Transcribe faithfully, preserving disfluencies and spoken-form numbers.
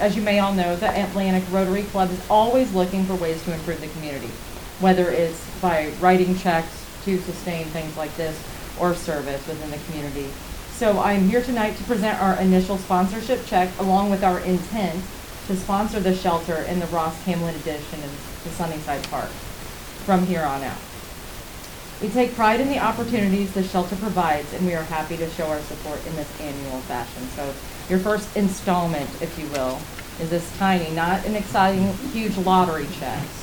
as you may all know, the Atlantic Rotary Club is always looking for ways to improve the community, whether it's by writing checks to sustain things like this or service within the community. So I'm here tonight to present our initial sponsorship check along with our intent to sponsor the shelter in the Ross Hamlin addition to Sunnyside Park from here on out. We take pride in the opportunities the shelter provides, and we are happy to show our support in this annual fashion. So your first installment, if you will, is this tiny, not an exciting, huge lottery check.